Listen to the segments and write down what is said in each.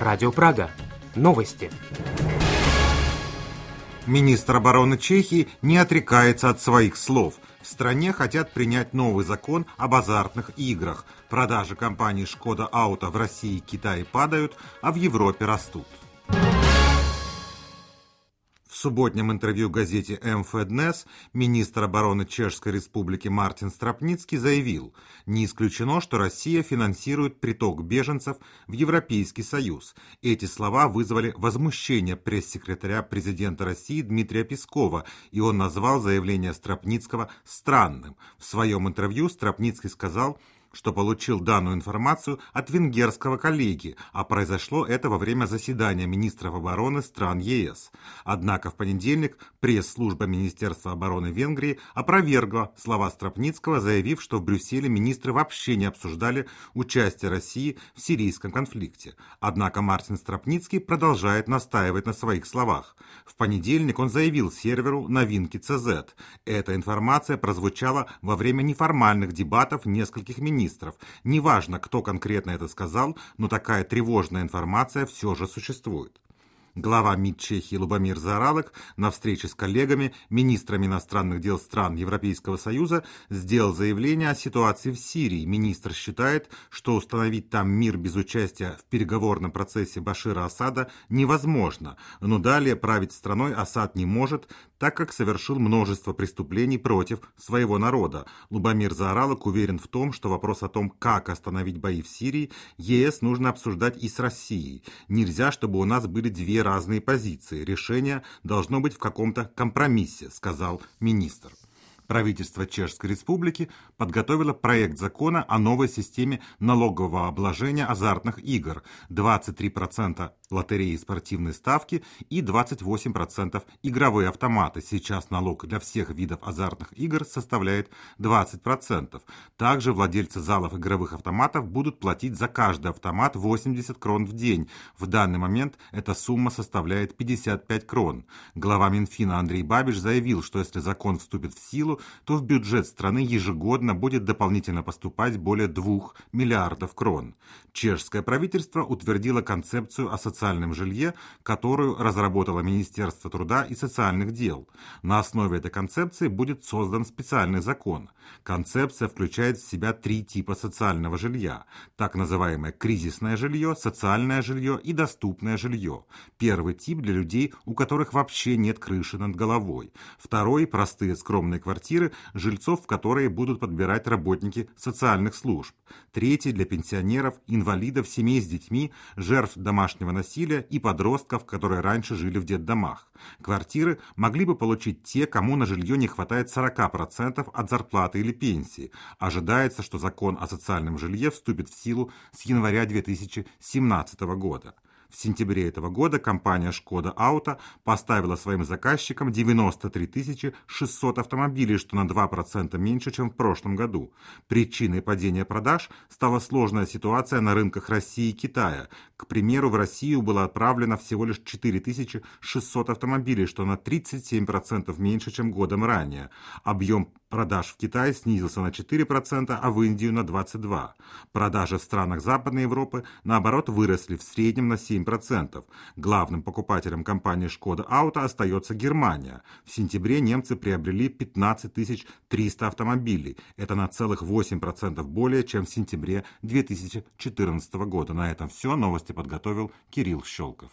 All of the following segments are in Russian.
Радио Прага. Новости. Министр обороны Чехии не отрекается от своих слов. В стране хотят принять новый закон об азартных играх. Продажи компании «Шкода Ауто» в России и Китае падают, а в Европе растут. В субботнем интервью газете МФ Днес министр обороны Чешской Республики Мартин Страпницкий заявил, не исключено, что Россия финансирует приток беженцев в Европейский Союз. Эти слова вызвали возмущение пресс-секретаря президента России Дмитрия Пескова, и он назвал заявление Страпницкого странным. В своем интервью Страпницкий сказал, что получил данную информацию от венгерского коллеги, а произошло это во время заседания министров обороны стран ЕС. Однако в понедельник пресс-служба Министерства обороны Венгрии опровергла слова Страпницкого, заявив, что в Брюсселе министры вообще не обсуждали участие России в сирийском конфликте. Однако Мартин Страпницкий продолжает настаивать на своих словах. В понедельник он заявил серверу «Новинки ЦЗ». Эта информация прозвучала во время неформальных дебатов нескольких министров. Неважно, кто конкретно это сказал, но такая тревожная информация все же существует. Глава МИД Чехии Любомир Заоралек на встрече с коллегами, министрами иностранных дел стран Европейского Союза, сделал заявление о ситуации в Сирии. Министр считает, что установить там мир без участия в переговорном процессе Башира Асада невозможно, но далее править страной Асад не может, так как совершил множество преступлений против своего народа. Любомир Заоралек уверен в том, что вопрос о том, как остановить бои в Сирии, ЕС нужно обсуждать и с Россией. Нельзя, чтобы у нас были две разные позиции. Решение должно быть в каком-то компромиссе, сказал министр. Правительство Чешской Республики подготовило проект закона о новой системе налогового обложения азартных игр. 23% лотереи и спортивные ставки и 28% игровые автоматы. Сейчас налог для всех видов азартных игр составляет 20%. Также владельцы залов игровых автоматов будут платить за каждый автомат 80 крон в день. В данный момент эта сумма составляет 55 крон. Глава Минфина Андрей Бабиш заявил, что если закон вступит в силу, то в бюджет страны ежегодно будет дополнительно поступать более 2 миллиардов крон. Чешское правительство утвердило концепцию о социальном жилье, которую разработало Министерство труда и социальных дел. На основе этой концепции будет создан специальный закон. Концепция включает в себя 3 типа социального жилья. Так называемое кризисное жилье, социальное жилье и доступное жилье. Первый тип для людей, у которых вообще нет крыши над головой. Второй – простые скромные квартиры, жильцов в которые будут подбирать работники социальных служб. Третий – для пенсионеров, инвалидов, семей с детьми, жертв домашнего насилия и подростков, которые раньше жили в детдомах. Квартиры могли бы получить те, кому на жилье не хватает 40% от зарплаты или пенсии. Ожидается, что закон о социальном жилье вступит в силу с января 2017 года. В сентябре этого года компания «Шкода Ауто» поставила своим заказчикам 93 600 автомобилей, что на 2% меньше, чем в прошлом году. Причиной падения продаж стала сложная ситуация на рынках России и Китая. К примеру, в Россию было отправлено всего лишь 4600 автомобилей, что на 37% меньше, чем годом ранее. Объем продаж в Китае снизился на 4%, а в Индию на 22%. Продажи в странах Западной Европы, наоборот, выросли в среднем на 7%. Главным покупателем компании «Шкода Ауто» остается Германия. В сентябре немцы приобрели 15 300 автомобилей. Это на целых 8% более, чем в сентябре 2014 года. На этом все. Новости подготовил Кирилл Щелков.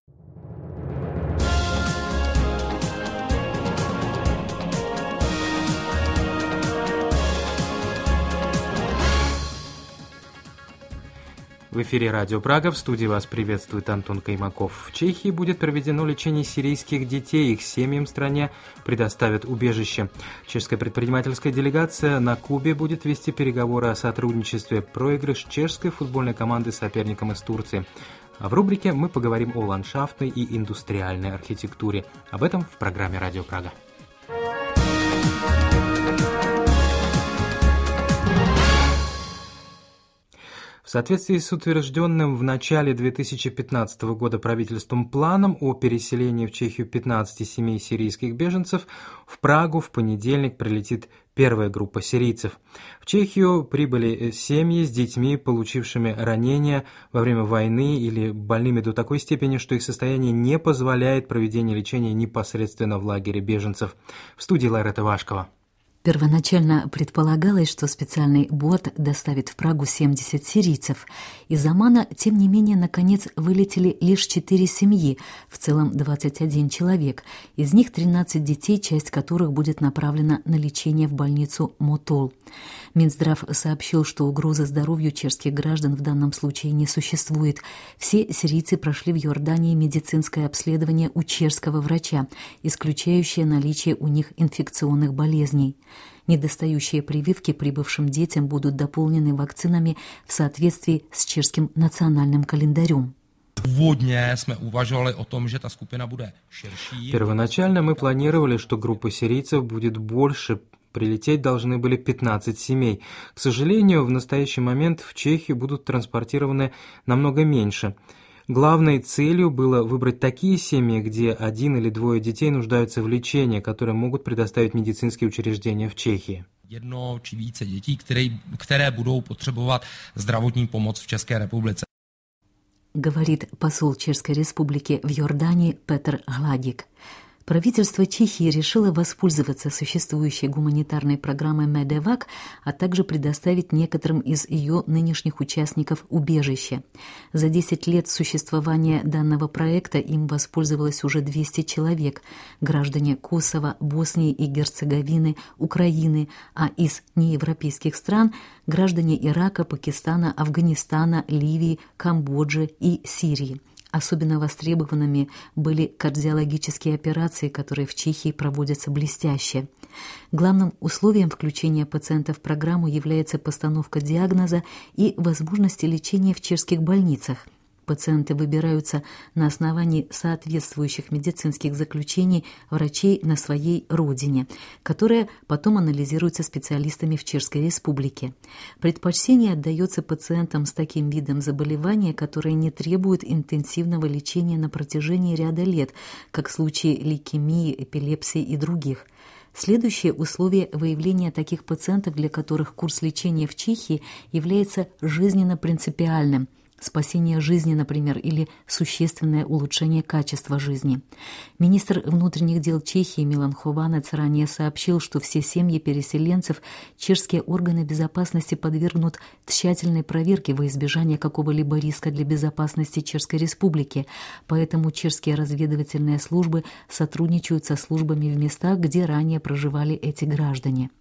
В эфире Радио Прага. В студии вас приветствует Антон Каймаков. В Чехии будет проведено лечение сирийских детей. Их семьям в стране предоставят убежище. Чешская предпринимательская делегация на Кубе будет вести переговоры о сотрудничестве. Проигрыш чешской футбольной команды с соперником из Турции. А в рубрике мы поговорим о ландшафтной и индустриальной архитектуре. Об этом в программе Радио Прага. В В соответствии с утвержденным в начале 2015 года правительством планом о переселении в Чехию 15 семей сирийских беженцев, в Прагу в понедельник прилетит первая группа сирийцев. В Чехию прибыли семьи с детьми, получившими ранения во время войны или больными до такой степени, что их состояние не позволяет проведение лечения непосредственно в лагере беженцев. В студии Ларета Вашкова. Первоначально предполагалось, что специальный борт доставит в Прагу 70 сирийцев. Из Омана, тем не менее, наконец вылетели лишь 4 семьи, в целом 21 человек. Из них 13 детей, часть которых будет направлена на лечение в больницу Мотол. Минздрав сообщил, что угрозы здоровью чешских граждан в данном случае не существует. Все сирийцы прошли в Иордании медицинское обследование у чешского врача, исключающее наличие у них инфекционных болезней. Недостающие прививки прибывшим детям будут дополнены вакцинами в соответствии с чешским национальным календарем. Первоначально мы планировали, что группа сирийцев будет больше. Прилететь должны были 15 семей. К сожалению, в настоящий момент в Чехию будут транспортированы намного меньше. Главной целью было выбрать такие семьи, где 1 или 2 детей нуждаются в лечении, которые могут предоставить медицинские учреждения в Чехии. 1 či více dětí, které budou potřebovat zdravotní pomoc v České republice. Говорит посол Чешской Республики в Иордании Петр Гладик. Правительство Чехии решило воспользоваться существующей гуманитарной программой Медевак, а также предоставить некоторым из ее нынешних участников убежище. За 10 лет существования данного проекта им воспользовалось уже 200 человек, граждане Косово, Боснии и Герцеговины, Украины, а из неевропейских стран – граждане Ирака, Пакистана, Афганистана, Ливии, Камбоджи и Сирии. Особенно востребованными были кардиологические операции, которые в Чехии проводятся блестяще. Главным условием включения пациента в программу является постановка диагноза и возможности лечения в чешских больницах. Пациенты выбираются на основании соответствующих медицинских заключений врачей на своей родине, которые потом анализируются специалистами в Чешской Республике. Предпочтение отдается пациентам с таким видом заболевания, которые не требуют интенсивного лечения на протяжении ряда лет, как в случае лейкемии, эпилепсии и других. Следующее условие выявления таких пациентов, для которых курс лечения в Чехии является жизненно принципиальным – спасение жизни, например, или существенное улучшение качества жизни. Министр внутренних дел Чехии Милан Хованец ранее сообщил, что все семьи переселенцев чешские органы безопасности подвергнут тщательной проверке во избежание какого-либо риска для безопасности Чешской Республики, поэтому чешские разведывательные службы сотрудничают со службами в местах, где ранее проживали эти граждане.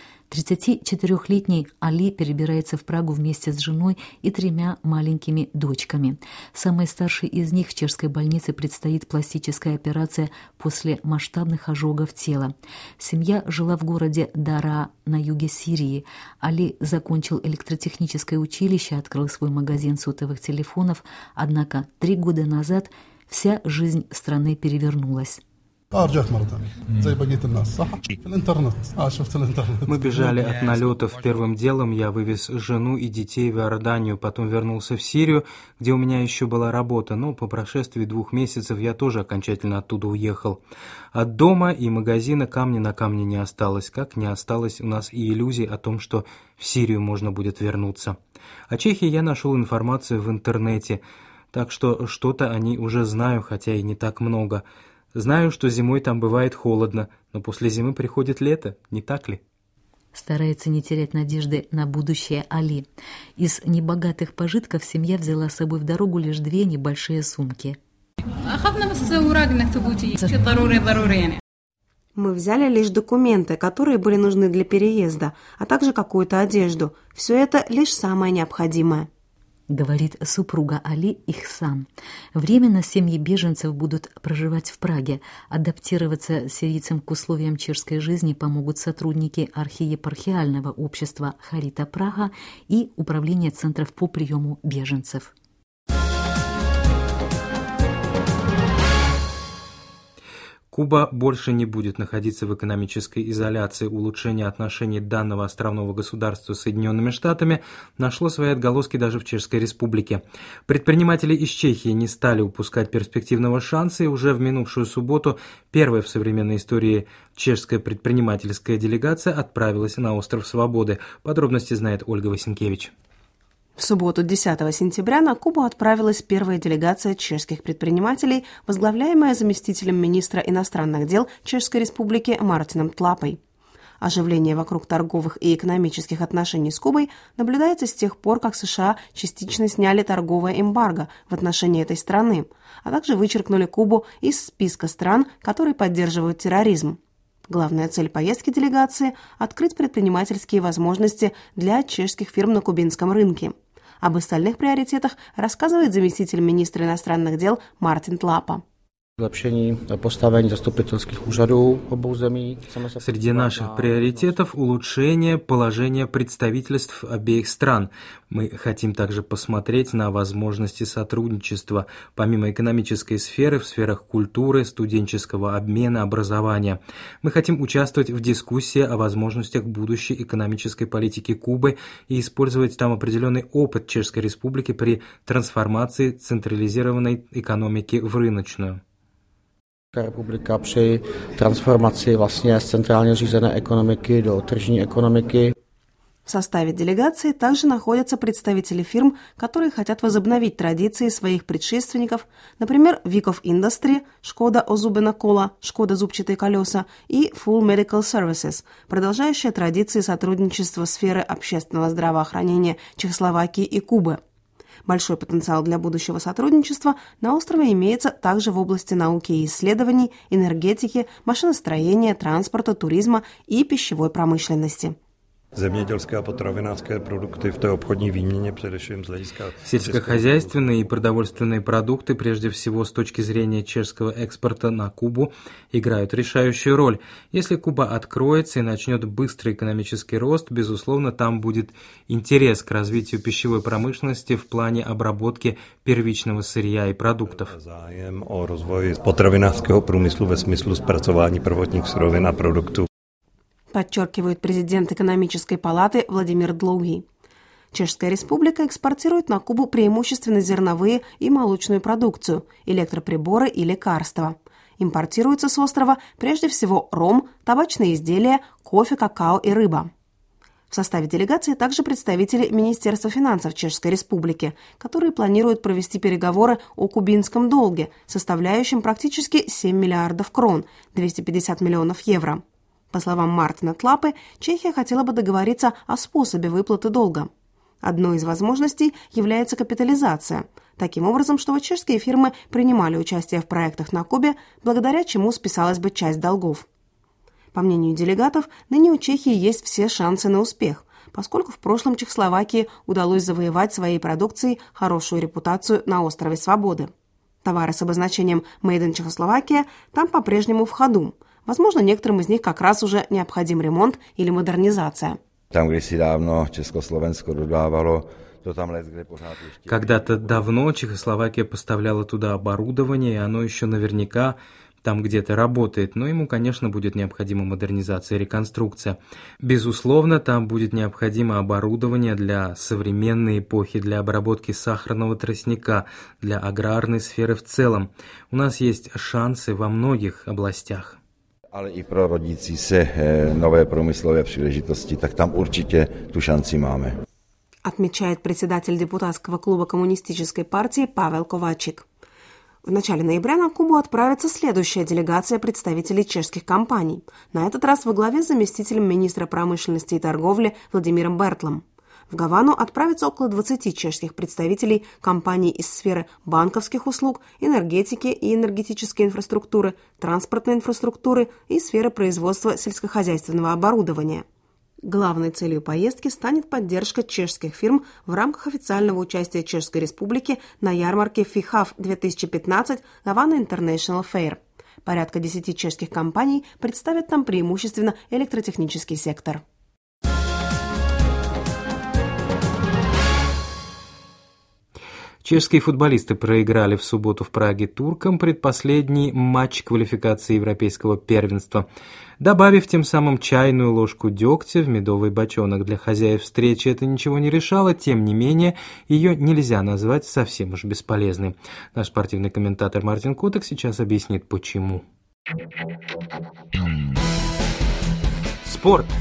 34-летний Али перебирается в Прагу вместе с женой и 3 маленькими дочками. Самой старшей из них в чешской больнице предстоит пластическая операция после масштабных ожогов тела. Семья жила в городе Дара на юге Сирии. Али закончил электротехническое училище, открыл свой магазин сотовых телефонов, однако 3 года назад вся жизнь страны перевернулась. Мы бежали от налетов. Первым делом я вывез жену и детей в Иорданию, потом вернулся в Сирию, где у меня еще была работа, но по прошествии 2 месяцев я тоже окончательно оттуда уехал. От дома и магазина камня на камне не осталось, как не осталось у нас и иллюзий о том, что в Сирию можно будет вернуться. О Чехии я нашел информацию в интернете, так что что-то о ней уже знаю, хотя и не так много. Знаю, что зимой там бывает холодно, но после зимы приходит лето, не так ли? Старается не терять надежды на будущее Али. Из небогатых пожитков семья взяла с собой в дорогу лишь 2 небольшие сумки. Мы взяли лишь документы, которые были нужны для переезда, а также какую-то одежду. Все это лишь самое необходимое. Говорит супруга Али Ихсан. Временно семьи беженцев будут проживать в Праге. Адаптироваться сирийцам к условиям чешской жизни помогут сотрудники архиепархиального общества Харита Прага и Управления центров по приему беженцев. Куба больше не будет находиться в экономической изоляции. Улучшение отношений данного островного государства с Соединенными Штатами нашло свои отголоски даже в Чешской Республике. Предприниматели из Чехии не стали упускать перспективного шанса, и уже в минувшую субботу первая в современной истории чешская предпринимательская делегация отправилась на остров Свободы. Подробности знает Ольга Васенкевич. В субботу 10 сентября на Кубу отправилась первая делегация чешских предпринимателей, возглавляемая заместителем министра иностранных дел Чешской Республики Мартином Тлапой. Оживление вокруг торговых и экономических отношений с Кубой наблюдается с тех пор, как США частично сняли торговое эмбарго в отношении этой страны, а также вычеркнули Кубу из списка стран, которые поддерживают терроризм. Главная цель поездки делегации – открыть предпринимательские возможности для чешских фирм на кубинском рынке. Об остальных приоритетах рассказывает заместитель министра иностранных дел Мартин Тлапа. Среди наших приоритетов улучшение положения представительств обеих стран. Мы хотим также посмотреть на возможности сотрудничества, помимо экономической сферы, в сферах культуры, студенческого обмена, образования. Мы хотим участвовать в дискуссии о возможностях будущей экономической политики Кубы и использовать там определенный опыт Чешской Республики при трансформации централизированной экономики в рыночную. Republika při transformaci vlastně z centrálně řízené ekonomiky do tržní ekonomiky. В составе делегации также находятся представители фирм, которые хотят возобновить традиции своих предшественников, например, Виков Industry, Шкода Озубена Кола, Шкода Зубчатые колеса и Full Medical Services, продолжающая традиции сотрудничества сферы общественного здравоохранения Чехословакии и Кубы. Большой потенциал для будущего сотрудничества на острове имеется также в области науки и исследований, энергетики, машиностроения, транспорта, туризма и пищевой промышленности. Zemědělské a potravinářské produkty v té obchodní výměně, především z hlediska... Сельскохозяйственные и продовольственные продукты, прежде всего с точки зрения чешского экспорта на Кубу, играют решающую роль. Если Куба откроется и начнет быстрый экономический рост, безусловно, там будет интерес к развитию пищевой промышленности в плане обработки первичного сырья и продуктов. Zájem o rozvoj potravinářského průmyslu ve smyslu zpracování prvotních surovin a produktů. Подчеркивает президент экономической палаты Владимир Длоуги. Чешская республика экспортирует на Кубу преимущественно зерновые и молочную продукцию, электроприборы и лекарства. Импортируется с острова прежде всего ром, табачные изделия, кофе, какао и рыба. В составе делегации также представители Министерства финансов Чешской Республики, которые планируют провести переговоры о кубинском долге, составляющем практически 7 миллиардов крон, 250 миллионов евро. По словам Мартина Тлапы, Чехия хотела бы договориться о способе выплаты долга. Одной из возможностей является капитализация, таким образом, чтобы чешские фирмы принимали участие в проектах на Кубе, благодаря чему списалась бы часть долгов. По мнению делегатов, ныне у Чехии есть все шансы на успех, поскольку в прошлом Чехословакии удалось завоевать своей продукцией хорошую репутацию на острове Свободы. Товары с обозначением «Made in Czechoslovakia» там по-прежнему в ходу. Возможно, некоторым из них как раз уже необходим ремонт или модернизация. Когда-то давно Чехословакия поставляла туда оборудование, и оно еще наверняка там где-то работает, но ему, конечно, будет необходима модернизация и реконструкция. Безусловно, там будет необходимо оборудование для современной эпохи, для обработки сахарного тростника, для аграрной сферы в целом. У нас есть шансы во многих областях. Ale i pro rodící se nové průmyslové příležitosti, tak tam určitě tu šanci máme. Отмечает председатель депутатского клуба Коммунистической партии Павел Ковачик. В начале ноября на Кубу отправится следующая делегация представителей чешских компаний, на этот раз во главе с заместителем министра промышленности и торговли Владимиром Бертлом. В Гавану отправится около 20 чешских представителей компаний из сферы банковских услуг, энергетики и энергетической инфраструктуры, транспортной инфраструктуры и сферы производства сельскохозяйственного оборудования. Главной целью поездки станет поддержка чешских фирм в рамках официального участия Чешской Республики на ярмарке FIHAF 2015 Havana International Fair. Порядка 10 чешских компаний представят там преимущественно электротехнический сектор. Чешские футболисты проиграли в субботу в Праге туркам предпоследний матч квалификации европейского первенства, добавив тем самым чайную ложку дегтя в медовый бочонок. Для хозяев встречи это ничего не решало, тем не менее ее нельзя назвать совсем уж бесполезной. Наш спортивный комментатор Мартин Коток сейчас объяснит, почему. Спорт.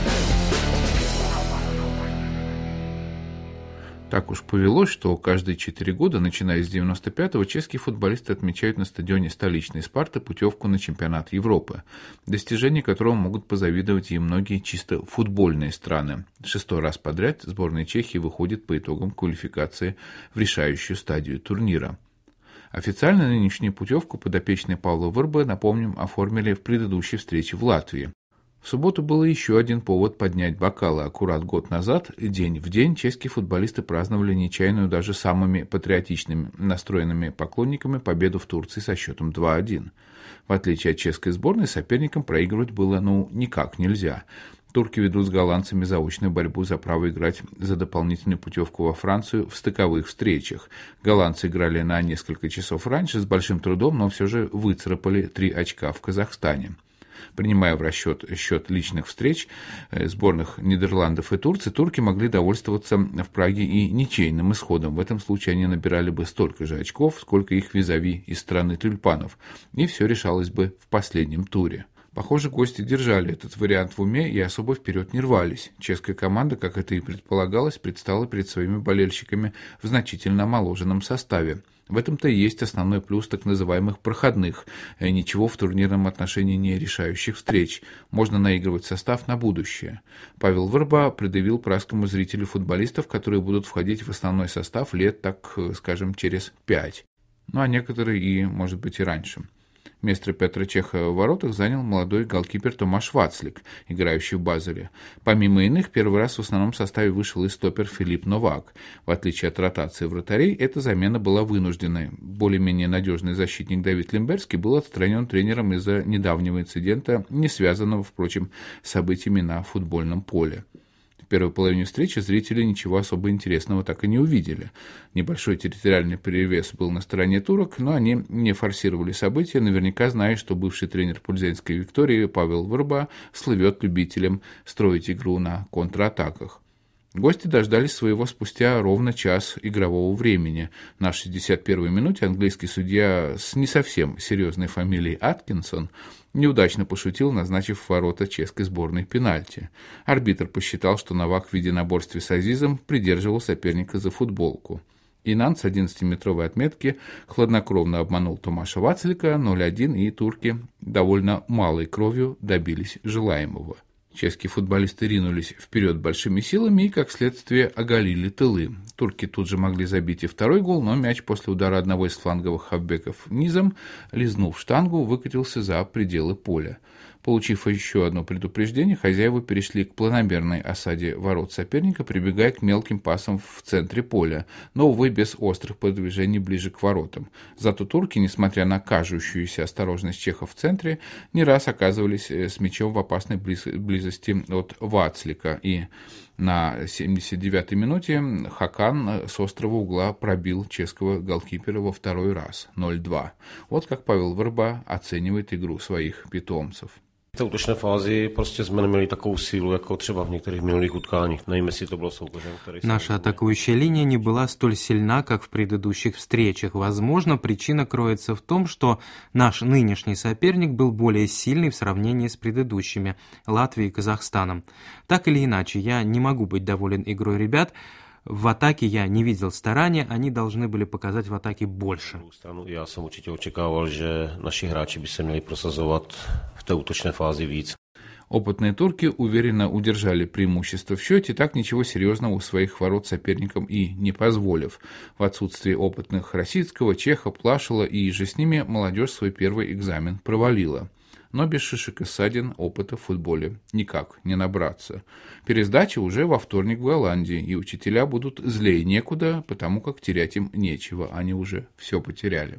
Так уж повелось, что каждые 4 года, начиная с 95-го, чешские футболисты отмечают на стадионе столичной Спарты путевку на чемпионат Европы, достижения которого могут позавидовать и многие чисто футбольные страны. 6-й раз подряд сборная Чехии выходит по итогам квалификации в решающую стадию турнира. Официально нынешнюю путевку подопечные Павла Вырбы, напомним, оформили в предыдущей встрече в Латвии. В субботу был еще один повод поднять бокалы. Аккурат год назад, день в день, чешские футболисты праздновали нечаянную даже самыми патриотичными настроенными поклонниками победу в Турции со счетом 2-1. В отличие от чешской сборной, соперникам проигрывать было никак нельзя. Турки ведут с голландцами заочную борьбу за право играть за дополнительную путевку во Францию в стыковых встречах. Голландцы играли на несколько часов раньше, с большим трудом, но все же выцарапали 3 очка в Казахстане. Принимая в расчет счет личных встреч сборных Нидерландов и Турции, турки могли довольствоваться в Праге и ничейным исходом. В этом случае они набирали бы столько же очков, сколько их визави из страны тюльпанов, и все решалось бы в последнем туре. Похоже, гости держали этот вариант в уме и особо вперед не рвались. Чешская команда, как это и предполагалось, предстала перед своими болельщиками в значительно омоложенном составе. В этом-то и есть основной плюс так называемых проходных, ничего в турнирном отношении не решающих встреч. Можно наигрывать состав на будущее. Павел Вырба предъявил пражскому зрителю футболистов, которые будут входить в основной состав лет, так скажем, через 5. А некоторые и, может быть, и раньше. Место Петра Чеха в воротах занял молодой голкипер Томаш Вацлик, играющий в Базеле. Помимо иных, первый раз в основном составе вышел и стопер Филипп Новак. В отличие от ротации вратарей, эта замена была вынужденной. Более-менее надежный защитник Давид Лемберский был отстранен тренером из-за недавнего инцидента, не связанного, впрочем, с событиями на футбольном поле. В первой половине встречи зрители ничего особо интересного так и не увидели. Небольшой территориальный перевес был на стороне турок, но они не форсировали события, наверняка зная, что бывший тренер Пульзенской Виктории Павел Вырба слывет любителем строить игру на контратаках. Гости дождались своего спустя ровно час игрового времени. На 61-й минуте английский судья с не совсем серьезной фамилией Аткинсон неудачно пошутил, назначив в ворота чешской сборной пенальти. Арбитр посчитал, что Новак в единоборстве с Азизом придерживал соперника за футболку. Инан с 11-метровой отметки хладнокровно обманул Томаша Вацлика 0-1, и турки довольно малой кровью добились желаемого. Чешские футболисты ринулись вперед большими силами и, как следствие, оголили тылы. Турки тут же могли забить и второй гол, но мяч после удара одного из фланговых хавбеков низом, лизнув штангу, выкатился за пределы поля. Получив еще одно предупреждение, хозяева перешли к планомерной осаде ворот соперника, прибегая к мелким пасам в центре поля, но, увы, без острых продвижений ближе к воротам. Зато турки, несмотря на кажущуюся осторожность чехов в центре, не раз оказывались с мячом в опасной близости от Вацлика, и на 79-й минуте Хакан с острого угла пробил чешского голкипера во второй раз 0-2. Вот как Павел Вырба оценивает игру своих питомцев. V té útočné fázi prostě jsme neměli takovou sílu, jako třeba v některých minulých utkáních. Nevím, jestli to bylo soupeřem, který... Наша атакующая линия не была столь сильна, как в предыдущих встречах. Возможно, причина кроется в том, что наш нынешний соперник был более сильный в сравнении с предыдущими – Латвией и Казахстаном. Так или иначе, я не могу быть доволен игрой ребят. В атаке я не видел старания, они должны были показать в атаке больше. Já jsem určitě očekával, že naši hráči by se měli prosazovat v té útočné fázi víc. Опытные турки уверенно удержали преимущество в счете, так ничего серьезного у своих ворот соперникам и не позволив. В отсутствие опытных Росицкого, Чеха, Плашила и же с ними молодежь свой первый экзамен провалила. Но без шишек и ссадин опыта в футболе никак не набраться. Пересдача уже во вторник в Голландии, и учителя будут злее некуда, потому как терять им нечего, они уже все потеряли.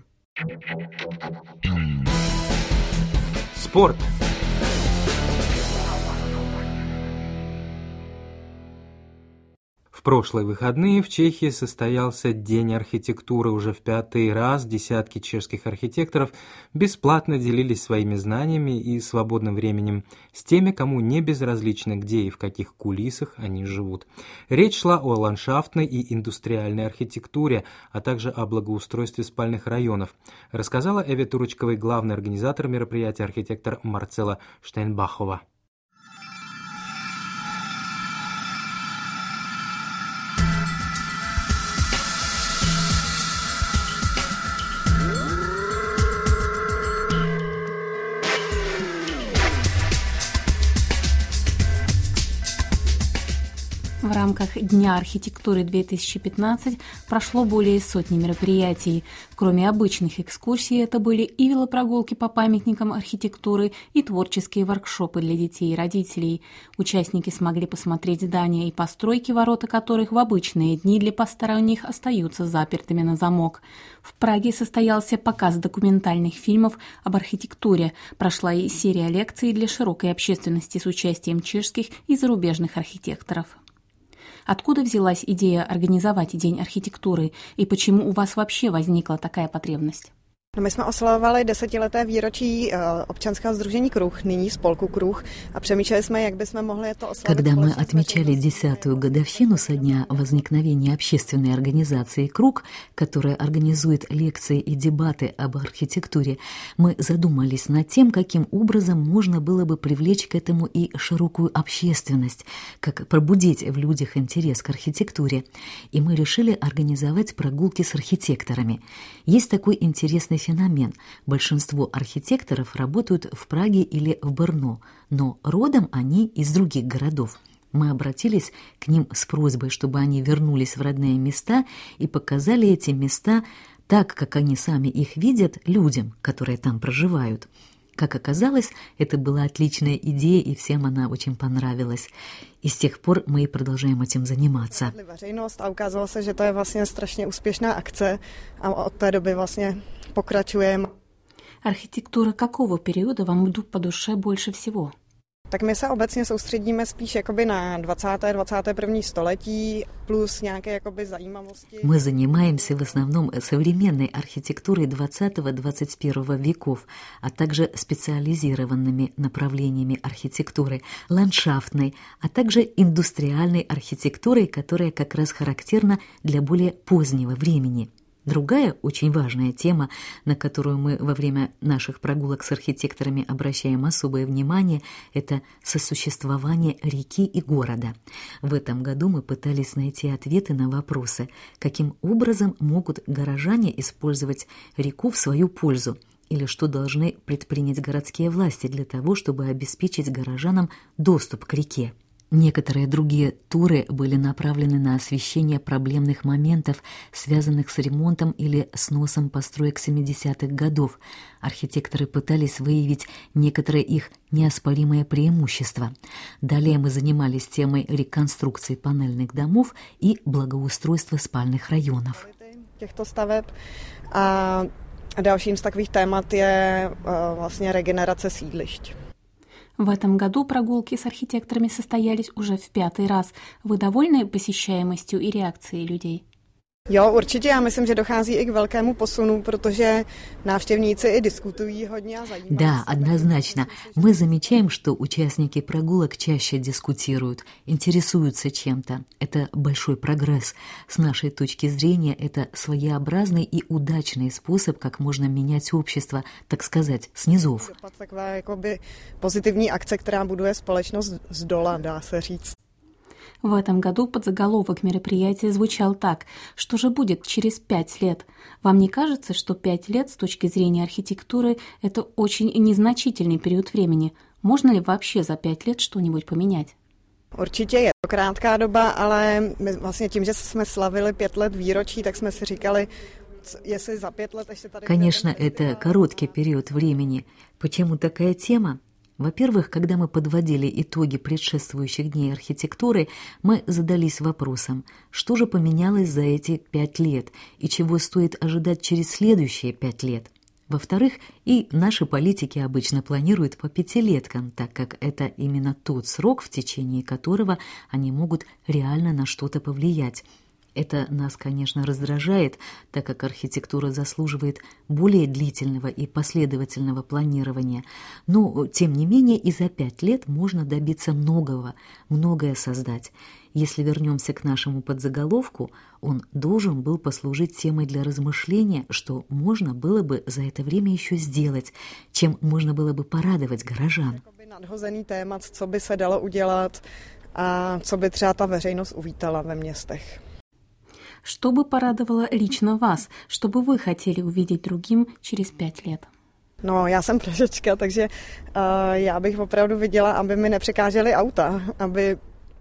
Спорт. В прошлые выходные в Чехии состоялся День архитектуры. Уже в 5-й раз десятки чешских архитекторов бесплатно делились своими знаниями и свободным временем с теми, кому не безразлично, где и в каких кулисах они живут. Речь шла о ландшафтной и индустриальной архитектуре, а также о благоустройстве спальных районов, рассказала Эве Турочковой, главный организатор мероприятия, архитектор Марцела Штейнбахова. В рамках Дня архитектуры 2015 прошло более сотни мероприятий. Кроме обычных экскурсий, это были и велопрогулки по памятникам архитектуры, и творческие воркшопы для детей и родителей. Участники смогли посмотреть здания и постройки, ворота которых в обычные дни для посторонних остаются запертыми на замок. В Праге состоялся показ документальных фильмов об архитектуре. Прошла и серия лекций для широкой общественности с участием чешских и зарубежных архитекторов. Откуда взялась идея организовать День архитектуры и почему у вас вообще возникла такая потребность? My jsme oslavovali 10leté výročí občanského sdružení Kruh, nyní spolku Kruh, a přemýšleli jsme, jak bychom mohli to oslavit. Когда мы отмечали 10-ю годовщину со дня возникновения общественной организации «Круг», которая организует лекции и дебаты об архитектуре, мы задумались над тем, каким образом можно было бы привлечь к этому и широкую общественность, как пробудить в людях интерес к архитектуре. И мы решили организовать прогулки с архитекторами. Есть такой интересный феномен. Большинство архитекторов работают в Праге или в Брно, но родом они из других городов. Мы обратились к ним с просьбой, чтобы они вернулись в родные места и показали эти места так, как они сами их видят, людям, которые там проживают. Как оказалось, это была отличная идея, и всем она очень понравилась. И с тех пор мы и продолжаем этим заниматься. Veřejnost a ukázalo se, že to je vlastně strašně úspěšná akce a od té doby vlastně pokračujeme. Архитектура какого периода вам по душе больше всего? Tak my se obecně soustředíme spíš jakoby na 20. 21. století plus nějaké jakoby zajímavosti. Мы занимаемся в основном современной архитектурой 20-21 веков, а также специализированными направлениями архитектуры, ландшафтной, а также индустриальной архитектурой, которая как раз характерна для более позднего времени. Другая очень важная тема, на которую мы во время наших прогулок с архитекторами обращаем особое внимание, это сосуществование реки и города. В этом году мы пытались найти ответы на вопросы, каким образом могут горожане использовать реку в свою пользу, или что должны предпринять городские власти для того, чтобы обеспечить горожанам доступ к реке. Некоторые другие туры были направлены на освещение проблемных моментов, связанных с ремонтом или сносом построек 70-х годов. Архитекторы пытались выявить некоторые их неоспоримые преимущества. Далее мы занимались темой реконструкции панельных домов и благоустройства спальных районов. Těchto staveb a dalším z takových témat je vlastně regenerace sídlišť. В этом году прогулки с архитекторами состоялись уже в 5-й раз. Вы довольны посещаемостью и реакцией людей? Jo, určitě, já myslím, že dochází i k velkému posunu, protože návštěvníci i diskutují hodně a zajímají. Да, однозначно. Мы замечаем, что участники прогулок чаще дискутируют, интересуются чем-то. Это большой прогресс. С нашей точки зрения, это своеобразный и удачный способ, как можно менять общество, так сказать, снизов. Taková jakoby pozitivní akce, která buduje společnost zdola, dá se říct. В этом году подзаголовок мероприятия звучал так: что же будет через 5 лет? Вам не кажется, что 5 лет с точки зрения архитектуры – это очень незначительный период времени? Можно ли вообще за 5 лет что-нибудь поменять? Určitě je to krátká doba, ale my vlastně tím, že jsme slavili 5 let výročí, tak jsme si říkali, если за 5 лет ještě tady... Конечно, это короткий период времени. Почему такая тема? Во-первых, когда мы подводили итоги предшествующих дней архитектуры, мы задались вопросом, что же поменялось за эти 5 лет и чего стоит ожидать через следующие 5 лет. Во-вторых, и наши политики обычно планируют по пятилеткам, так как это именно тот срок, в течение которого они могут реально на что-то повлиять. Это нас, конечно, раздражает, так как архитектура заслуживает более длительного и последовательного планирования. Но, тем не менее, и за 5 лет можно добиться многого, многое создать. Если вернемся к нашему подзаголовку, он должен был послужить темой для размышления, что можно было бы за это время еще сделать, чем можно было бы порадовать горожан. Nadhozený témat, co by se dalo udělat a co by třeba ta veřejnost uvítala ve městech. Что бы порадовало лично вас, что бы вы хотели увидеть другим через 5 лет? No, já jsem Pražečka, takže já bych opravdu viděla, aby mi nepřekážely auta, aby...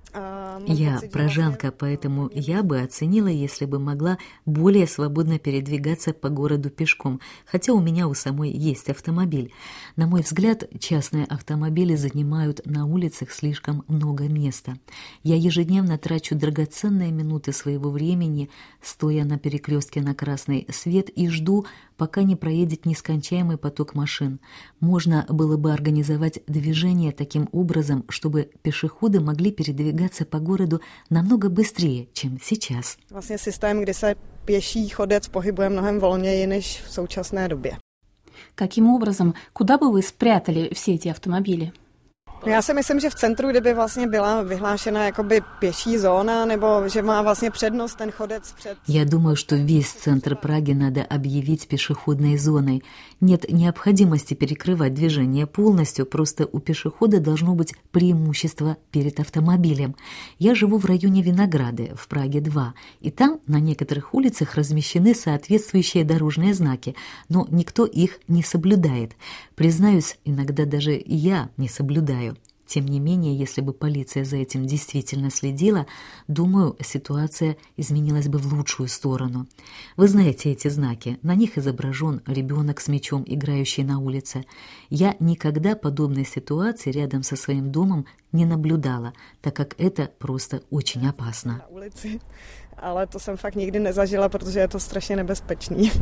Я прожанка, поэтому я бы оценила, если бы могла более свободно передвигаться по городу пешком, хотя у меня у самой есть автомобиль. На мой взгляд, частные автомобили занимают на улицах слишком много места. Я ежедневно трачу драгоценные минуты своего времени, стоя на перекрестке на красный свет и жду, пока не проедет нескончаемый поток машин. Можно было бы организовать движение таким образом, чтобы пешеходы могли передвигаться по городу намного быстрее, чем сейчас. Vlastně systém, kdy se pěší chodec pohybuje mnohem volněji než v současné době. Каким образом, куда бы вы спрятали все эти автомобили? Já si myslím, že v centru, kdyby vlastně byla vyhlášena jakoby pěší zóna, nebo že má vlastně přednost ten chodec před... Я думаю, что весь центр Праги надо объявить пешеходной зоной. Нет необходимости перекрывать движение полностью, просто у пешехода должно быть преимущество перед автомобилем. Я живу в районе Винограды, в Праге 2, и там на некоторых улицах размещены соответствующие дорожные знаки, но никто их не соблюдает. Признаюсь, иногда даже я не соблюдаю. Тем не менее, если бы полиция за этим действительно следила, думаю, ситуация изменилась бы в лучшую сторону. Вы знаете эти знаки, на них изображен ребенок с мячом, играющий на улице. Я никогда подобной ситуации рядом со своим домом не наблюдала, так как это просто очень опасно. Ale to jsem fakt nikdy nezažila, protože je to strašně nebezpečný.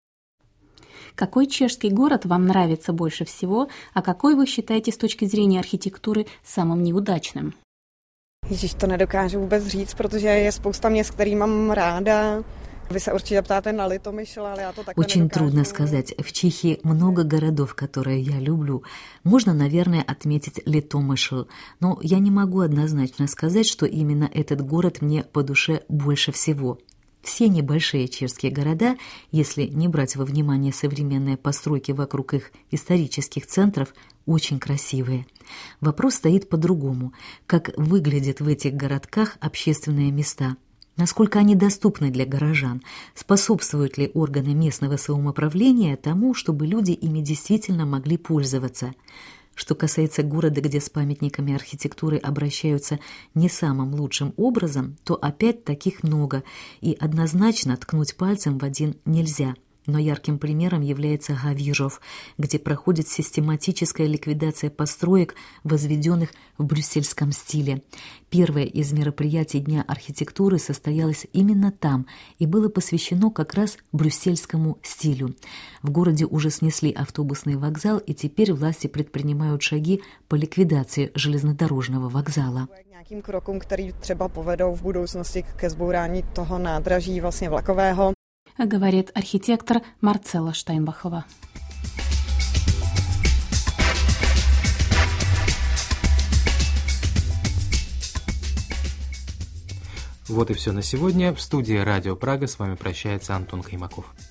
Какой чешский город вам нравится больше всего, а какой вы считаете с точки зрения архитектуры самым неудачным? Ježíš, to nedokážu vůbec říct, protože je spousta měst, který mám ráda. Вы se určitě ptáte на Litomyšl, ale já to takhle Очень недокажу. трудно сказать. В Чехии много городов, которые я люблю. Можно, наверное, отметить Литомышл, но я не могу однозначно сказать, что именно этот город мне по душе больше всего. Все небольшие чешские города, если не брать во внимание современные постройки вокруг их исторических центров, очень красивые. Вопрос стоит по-другому. Как выглядят в этих городках общественные места? Насколько они доступны для горожан? Способствуют ли органы местного самоуправления тому, чтобы люди ими действительно могли пользоваться? Что касается города, где с памятниками архитектуры обращаются не самым лучшим образом, то опять таких много, и однозначно ткнуть пальцем в один нельзя. Но ярким примером является Гавижов, где проходит систематическая ликвидация построек, возведенных в брюссельском стиле. Первое из мероприятий Дня архитектуры состоялось именно там и было посвящено как раз брюссельскому стилю. В городе уже снесли автобусный вокзал, и теперь власти предпринимают шаги по ликвидации железнодорожного вокзала. Nějakým krokům, který třeba povedou v budoucnosti ke zbourání toho nádraží vlastně vlakového. Говорит архитектор Марцелла Штайнбахова. Вот и все на сегодня. В студии «Радио Прага» с вами прощается Антон Каймаков.